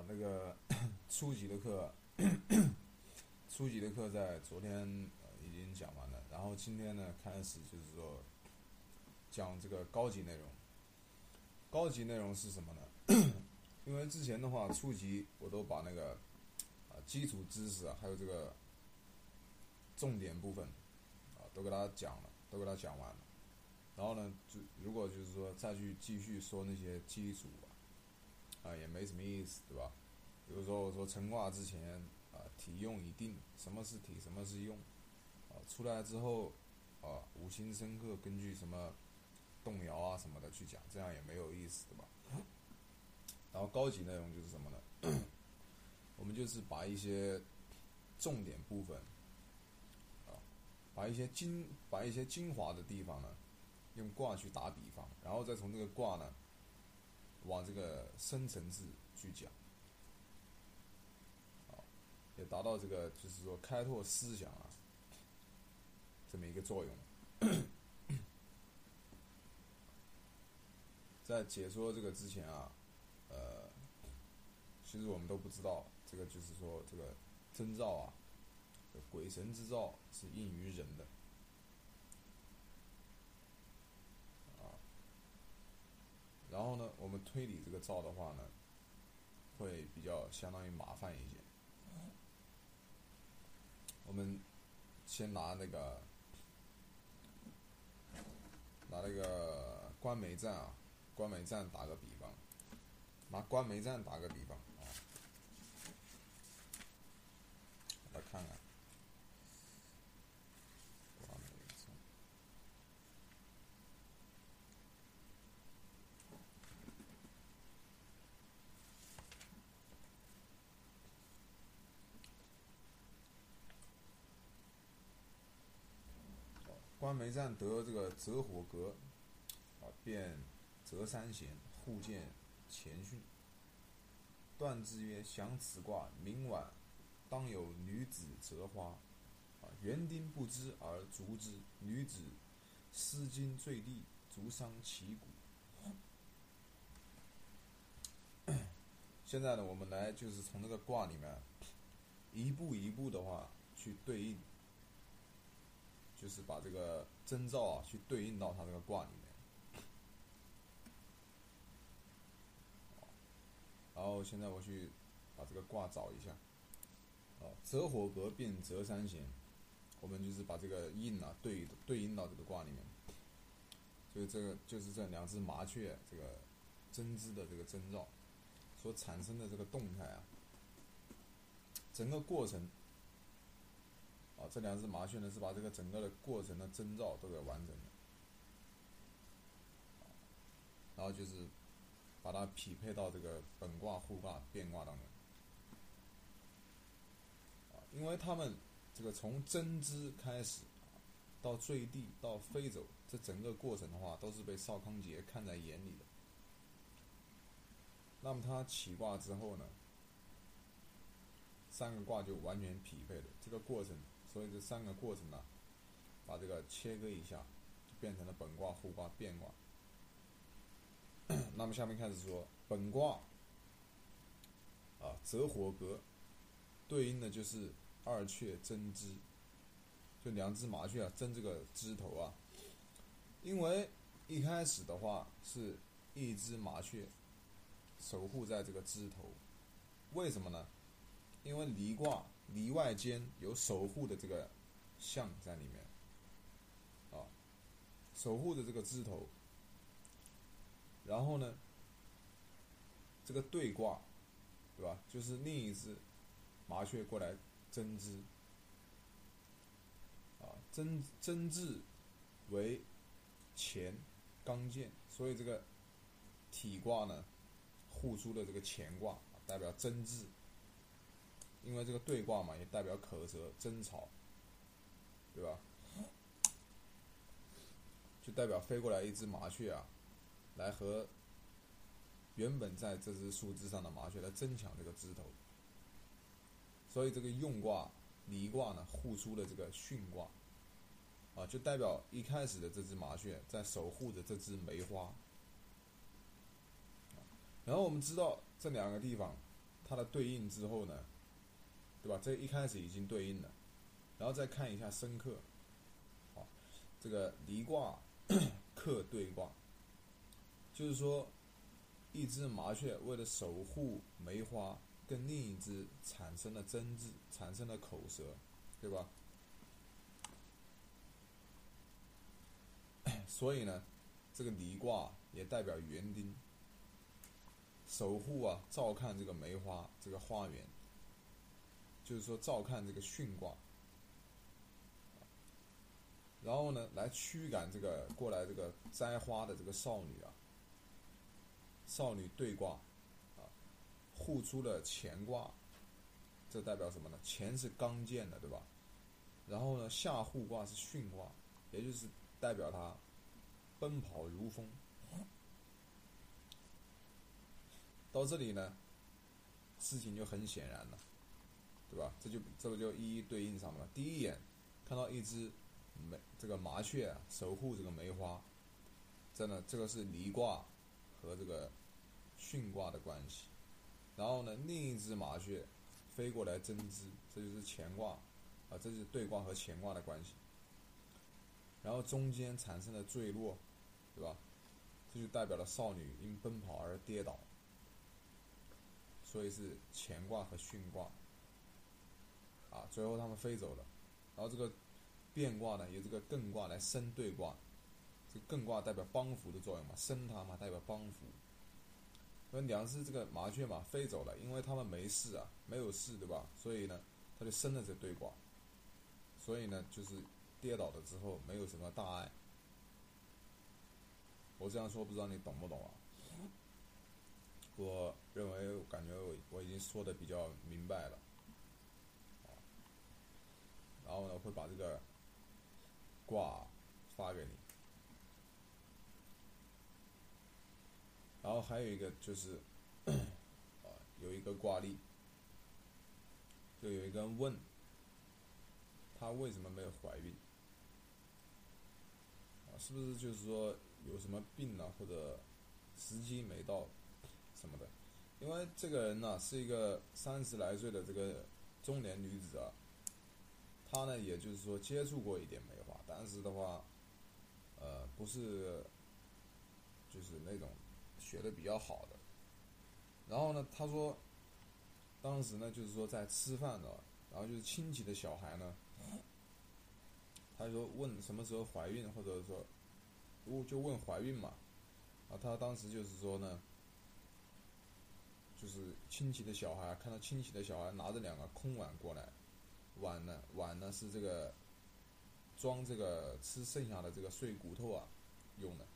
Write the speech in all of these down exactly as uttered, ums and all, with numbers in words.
那个初级的课，初级的课在昨天、呃、已经讲完了，然后今天呢开始就是说讲这个高级内容。高级内容是什么呢？因为之前的话，初级我都把那个啊基础知识啊，还有这个重点部分啊都给大家讲了，都给大家讲完了。然后呢，就如果就是说再去继续说那些基础啊，啊也没什么意思，对吧？比如说我说成卦之前啊，体用已定，什么是体，什么是用啊？出来之后啊，五行生克根据什么动摇啊什么的去讲，这样也没有意思，对吧？然后高级内容就是什么呢？我们就是把一些重点部分啊，把一些精把一些精华的地方呢，用卦去打比方，然后再从这个卦呢，往这个深层次去讲，啊，也达到这个就是说开拓思想啊这么一个作用。在解说这个之前啊，呃，其实我们都不知道，这个就是说这个征兆啊，鬼神之兆是应于人的啊。然后呢，我们推理这个兆的话呢，会比较相当于麻烦一些。我们先拿那个拿那个官媒战啊，官媒战打个比方，拿官媒战打个比方啊，来看看。官媒战得这个泽火革啊，便泽三贤，互见前训。段之曰：详此卦，明晚当有女子折花啊，园丁不知而逐之，女子丝巾坠地，足伤其骨。现在呢，我们来就是从这个卦里面一步一步的话去对应，就是把这个征兆啊去对应到它这个卦里面。然后现在我去把这个卦找一下。啊，泽火革变泽三贤，我们就是把这个应啊对对应到这个卦里面，所以这个就是这两只麻雀这个针织的这个征兆所产生的这个动态啊，整个过程啊，这两只麻雀呢是把这个整个的过程的征兆都给完整的，然后就是把它匹配到这个本卦、互卦、变卦当中。因为他们这个从针织开始到坠地到飞走，这整个过程的话都是被邵康节看在眼里的。那么他起卦之后呢，三个卦就完全匹配了这个过程，所以这三个过程呢，把这个切割一下，就变成了本卦、互卦、变卦。那么下面开始说本卦啊，泽火革，对应的就是二雀争枝，就两只麻雀啊争这个枝头啊。因为一开始的话是一只麻雀守护在这个枝头，为什么呢？因为离卦里外间有守护的这个象在里面啊，守护着这个枝头。然后呢，这个对卦，对吧？就是另一只麻雀过来争枝啊，争争字为乾刚健，所以这个体卦呢，互出的这个乾卦代表争字，因为这个对卦嘛，也代表口舌争吵，对吧？就代表飞过来一只麻雀啊，来和原本在这只树枝上的麻雀来争抢这个枝头。所以这个用卦离卦呢，互出了这个巽卦啊，就代表一开始的这只麻雀在守护着这只梅花。然后我们知道这两个地方它的对应之后呢，对吧？这一开始已经对应了，然后再看一下生克，好，这个离卦克对卦，就是说一只麻雀为了守护梅花，跟另一只产生了争执，产生了口舌，对吧？所以呢，这个离卦也代表园丁，守护啊，照看这个梅花这个花园，就是说照看这个巽卦，然后呢，来驱赶这个过来这个摘花的这个少女啊，少女对卦啊，护出了乾卦，这代表什么呢？乾是刚健的，对吧？然后呢，下护卦是巽卦，也就是代表他奔跑如风。到这里呢，事情就很显然了，对吧？这就这个就一一对应上了。第一眼看到一只梅这个麻雀啊，守护这个梅花，真的这个是离卦和这个巽卦的关系。然后呢，另一只麻雀飞过来争之，这就是乾卦啊，这是对卦和乾卦的关系。然后中间产生了坠落，对吧？这就代表了少女因奔跑而跌倒，所以是乾卦和巽卦啊。最后他们飞走了，然后这个变卦呢，由这个艮卦来生对卦，这个艮卦代表帮扶的作用嘛，生它嘛，代表帮扶。因为两只这个麻雀嘛飞走了，因为他们没事啊，没有事，对吧？所以呢，他就生了这对卦，所以呢，就是跌倒了之后没有什么大碍。我这样说不知道你懂不懂啊？我认为我感觉我我已经说的比较明白了，然后呢会把这个卦发给你，然后还有一个就是啊有一个卦例，就有一个人问他为什么没有怀孕啊？是不是就是说有什么病啊，或者时机没到什么的？因为这个人呢、啊、是一个三十来岁的这个中年女子啊，她呢也就是说接触过一点梅花，但是的话，呃，不是就是那种学的比较好的。然后呢，她说当时呢就是说在吃饭的，然后就是亲戚的小孩呢，他说问什么时候怀孕，或者说就问怀孕嘛，啊，他当时就是说呢。就是亲戚的小孩，看到亲戚的小孩拿着两个空碗过来，碗呢碗呢是这个装这个吃剩下的这个碎骨头啊用的，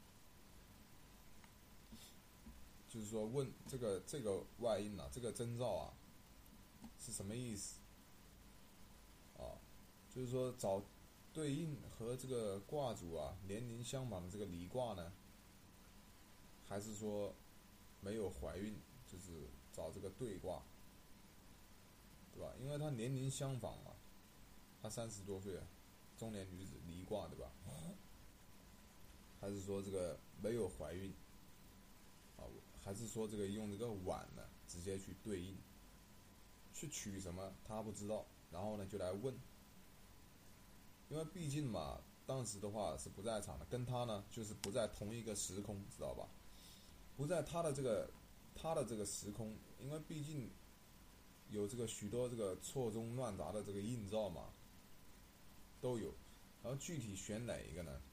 就是说问这个这个外因啊，这个征兆啊是什么意思啊？就是说找对应和这个卦主啊年龄相仿的这个离卦呢，还是说没有怀孕？就是找这个对卦，对吧？因为他年龄相仿嘛，他三十多岁，中年女子离卦，对吧？还是说这个没有怀孕啊？还是说这个用这个碗呢直接去对应，去取什么他不知道，然后呢就来问，因为毕竟嘛，当时的话是不在场的，跟他呢就是不在同一个时空，知道吧？不在他的这个他的这个时空，因为毕竟有这个许多这个错综乱杂的这个映照嘛，都有。然后具体选哪一个呢？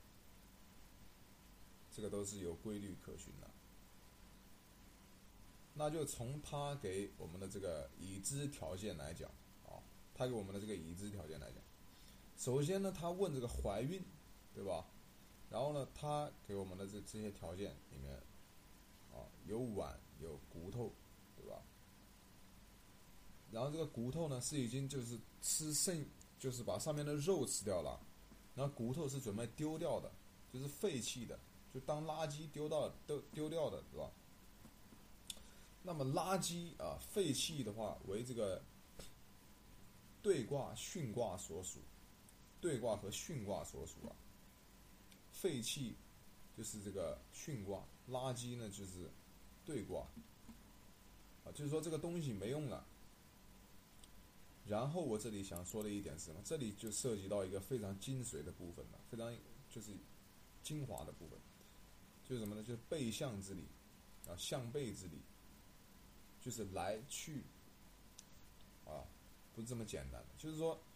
这个都是有规律可循的。那就从他给我们的这个已知条件来讲啊，他给我们的这个已知条件来讲，首先呢，他问这个怀孕，对吧？然后呢，他给我们的这这些条件里面啊，有碗有骨头，对吧？然后这个骨头呢是已经就是吃剩，就是把上面的肉吃掉了，然后骨头是准备丢掉的，就是废弃的，就当垃圾丢到丢丢掉的，对吧？那么垃圾啊，废弃的话为这个对卦巽卦所属，对卦和巽卦所属啊。废弃就是这个巽卦，垃圾呢就是对卦啊， 啊，就是说这个东西没用了。然后我这里想说的一点是什么？这里就涉及到一个非常精髓的部分了，非常就是精华的部分，就是什么呢？就是背向之理啊，向背之理，就是来去啊，不是这么简单的。就是说，